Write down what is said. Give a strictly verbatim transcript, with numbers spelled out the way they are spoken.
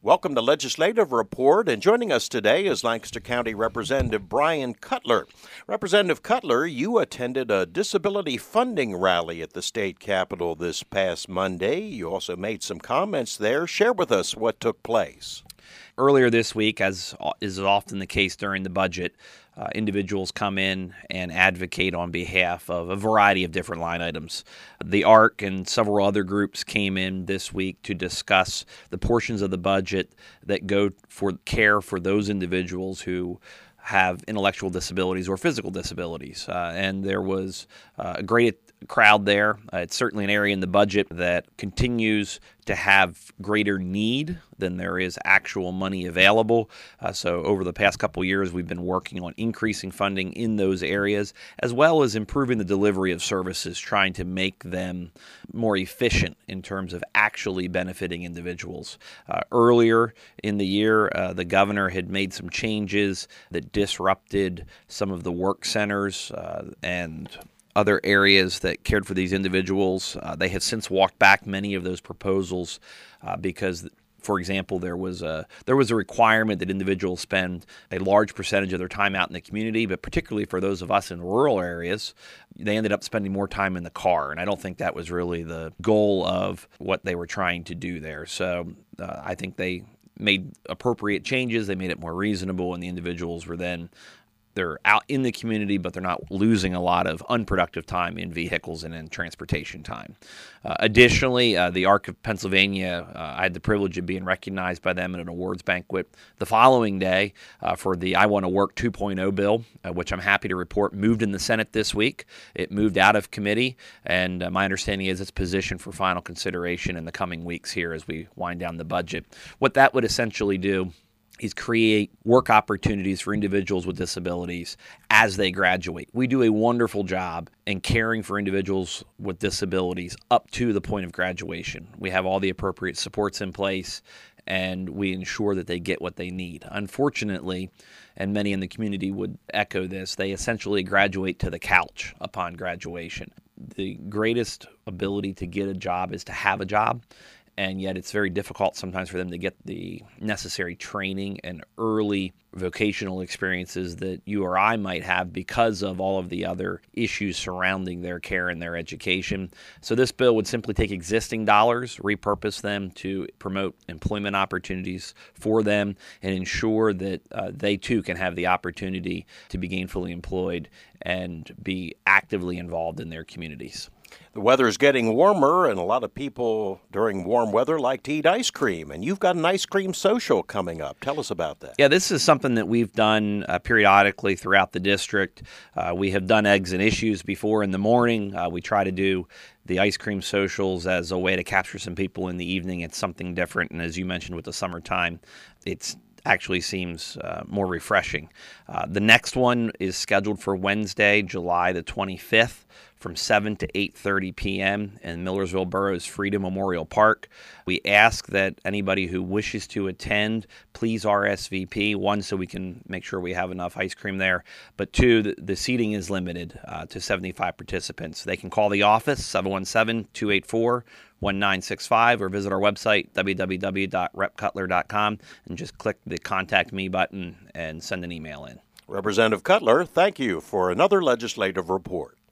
Welcome to Legislative Report, and joining us today is Lancaster County Representative Brian Cutler. Representative Cutler, you attended a disability funding rally at the state capitol this past Monday. You also made some comments there. Share with us what took place. Earlier this week, as is often the case during the budget, uh, individuals come in and advocate on behalf of a variety of different line items. The A R C and several other groups came in this week to discuss the portions of the budget that go for care for those individuals who have intellectual disabilities or physical disabilities. Uh, and there was uh, a great crowd there. Uh, it's certainly an area in the budget that continues to have greater need than there is actual money available. Uh, so over the past couple of years, we've been working on increasing funding in those areas, as well as improving the delivery of services, trying to make them more efficient in terms of actually benefiting individuals. Uh, earlier in the year, uh, the governor had made some changes that disrupted some of the work centers uh, and other areas that cared for these individuals. Uh, they have since walked back many of those proposals uh, because, for example, there was a there was a requirement that individuals spend a large percentage of their time out in the community, but particularly for those of us in rural areas, they ended up spending more time in the car, and I don't think that was really the goal of what they were trying to do there. So uh, I think they made appropriate changes. They made it more reasonable, and the individuals were then They're out in the community, but they're not losing a lot of unproductive time in vehicles and in transportation time. Uh, additionally, uh, the A R C of Pennsylvania, uh, I had the privilege of being recognized by them at an awards banquet the following day uh, for the I Want to Work two point oh bill, uh, which I'm happy to report moved in the Senate this week. It moved out of committee, and uh, my understanding is it's positioned for final consideration in the coming weeks here as we wind down the budget. What that would essentially do is create work opportunities for individuals with disabilities as they graduate. We do a wonderful job in caring for individuals with disabilities up to the point of graduation. We have all the appropriate supports in place, and we ensure that they get what they need. Unfortunately, and many in the community would echo this, they essentially graduate to the couch upon graduation. The greatest ability to get a job is to have a job, and yet it's very difficult sometimes for them to get the necessary training and early vocational experiences that you or I might have because of all of the other issues surrounding their care and their education. So this bill would simply take existing dollars, repurpose them to promote employment opportunities for them, and ensure that uh, they too can have the opportunity to be gainfully employed and be actively involved in their communities. The weather is getting warmer, and a lot of people during warm weather like to eat ice cream, and you've got an ice cream social coming up. Tell us about that. Yeah, this is something that we've done uh, periodically throughout the district. Uh, we have done eggs and issues before in the morning. Uh, we try to do the ice cream socials as a way to capture some people in the evening. It's something different, and as you mentioned with the summertime, it's actually seems uh, more refreshing. Uh, the next one is scheduled for Wednesday, July the twenty-fifth, from seven to eight thirty p.m. in Millersville Borough's Freedom Memorial Park. We ask that anybody who wishes to attend, please R S V P, one, so we can make sure we have enough ice cream there, but two, the, the seating is limited uh, to seventy-five participants. They can call the office, seven one seven, two eight four, one nine six five, or visit our website, w w w dot rep cutler dot com, and just click the Contact Me button and send an email in. Representative Cutler, thank you for another legislative report.